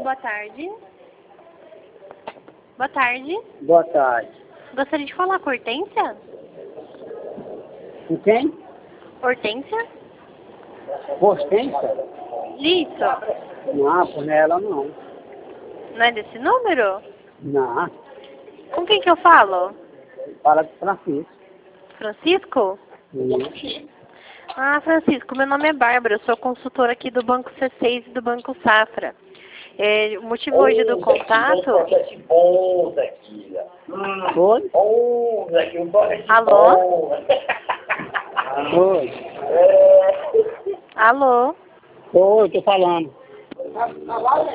boa tarde. Boa tarde. Boa tarde. Gostaria de falar com Hortência? Com quem? Hortência? Hortência? Isso. Não, por ela não. Não é desse número? Não. Com quem que eu falo? Fala de Francisco. Francisco? Sim. Ah, Francisco, meu nome é Bárbara, eu sou consultora aqui do Banco C6 e do Banco Safra. O motivo hoje do contato... Oi? Alô? Oi. Alô? Oi, tô falando.